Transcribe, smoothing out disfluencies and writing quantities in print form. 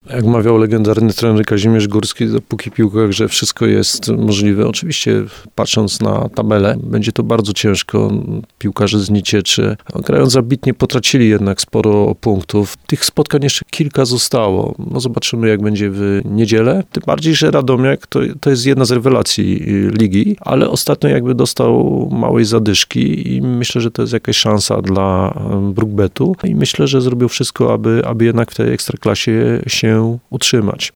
Jak mawiał legendarny trener Kazimierz Górski, dopóki piłka w grze wszystko jest możliwe. Oczywiście patrząc na tabelę, będzie to bardzo ciężko. Piłkarze z Niecieczy, grając ambitnie, potracili jednak sporo punktów. Tych spotkań jeszcze kilka zostało. No zobaczymy, jak będzie w niedzielę. Tym bardziej, że Radomiak to jest jedna z rewelacji ligi, ale ostatnio jakby dostał małej zadyszki i myślę, że to jest jakaś szansa dla Brookbetu i myślę, że zrobił wszystko, aby jednak w tej Ekstraklasie się utrzymać.